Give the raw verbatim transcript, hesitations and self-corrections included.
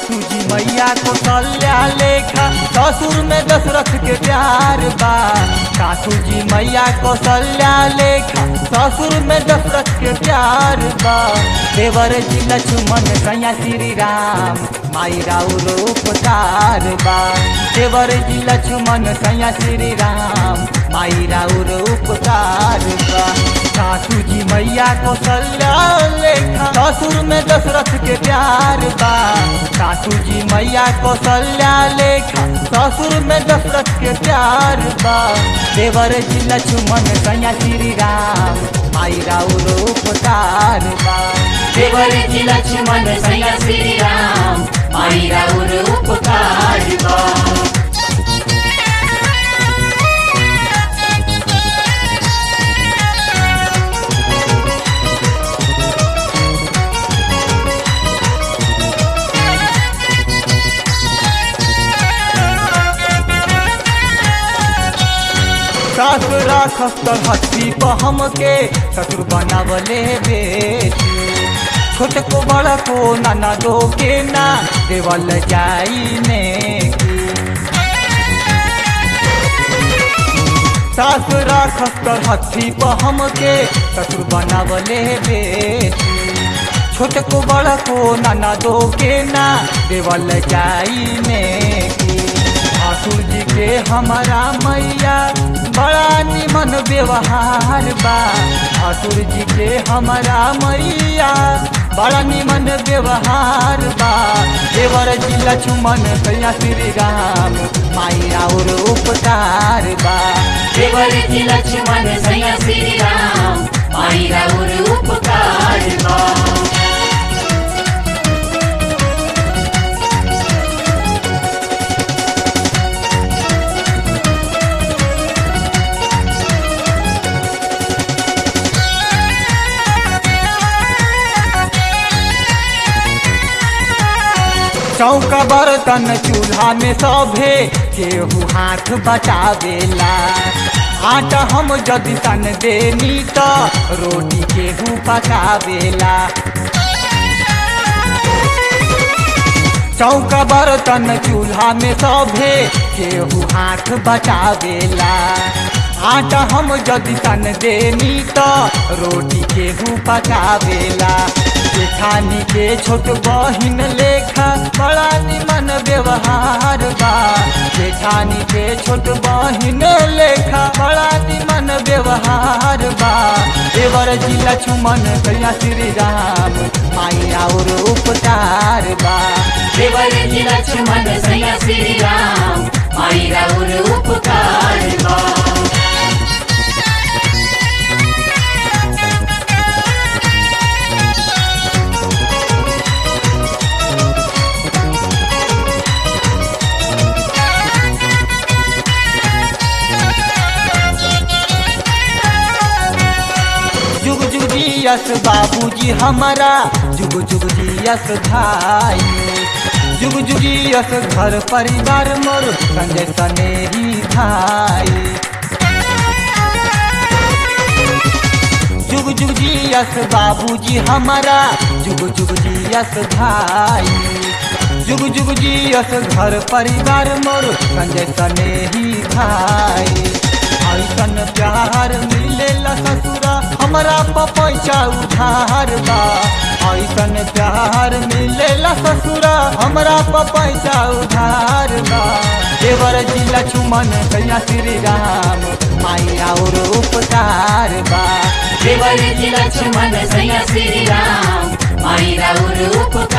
सासू जी मैया कौशल्या लेखा ससुर में दशरथ के प्यार बा। सासू जी मैया कौशल्या लेखा ससुर में दशरथ के प्यार बा। देवर जी लक्ष्मण सैया श्री राम माई राउर उपकार बा। देवर जी लक्ष्मण सैया श्री राम माई राउर उपकार बा। सासू जी मैया कौशल्या लेखा ससुर में दशरथ के प्यार बा। सासू जी मैया कौशल्या लेखा ससुर में दशरथ के प्यार बा। देवर जी लक्ष्मण सैया श्री राम माई राउर उपकार बा। देवर जी लक्ष्मण सैया श्री राम माई राउर उपकार बा। सास राखस तर हथी पर हमके ससुर बनावले बेटी। छोट को बड़ा को नाना दो के ना देवल जाई ने की। सास राखस तर हथी पर हमके ससुर बनावले बेटी। छोट को बड़ा को नाना दो के ना देवल जाई ने की। ससुर जी के हमारा मैया बड़ा निमन व्यवहार बा। ससुर जी के हमारा मैया बड़ा निमन व्यवहार बा। देवर जी लक्ष्मण सैया श्री राम माई राउर उपकार बा। देवर जी लक्ष्मण सैया श्री राम माई राउर उपकार बा। चौका बर्तन चूल्हा में सभे केहू हाथ बचावेला। आटा हम यदि सन देनी तो रोटी केहू पकावेला। चौका बर्तन चूल्हा में सभे केहू हाथ बचावेला। आटा हम यदि सन देनी तो रोटी केहू पकावेला। जेठानी के छोट बहिन लेखा बड़ा निमन व्यवहार बा। जेठानी के छोट बहिन लेखा बड़ा निमन व्यवहार बा। देवर जी लक्ष्मण सैया श्री राम माई राउर उपकार बा। देवर जी लक्ष्मण सैया श्री राम माई राउर उपकार बा। जुग जुग जियस बाबूजी हमारा जुग जुग जियस भाई। जुग जुग जियस घर परिवार मोर संजय सनेही भाई। जुग जुग जियस बाबूजी हमारा जुग जुग जियस भाई। जुग जुग जियस घर परिवार मोर संजय सनेही भाई। ऐसन प्यार मिलेला ससुरा हमारा पैसा उधार बा। ऐसन प्यार मिलेला ससुरा हमारा पैसा उधार बा। देवर जी लक्ष्मण सैया श्री राम माई राउर उपकार बा। देवर जी लक्ष्मण सैया श्री राम माई राउर उपकार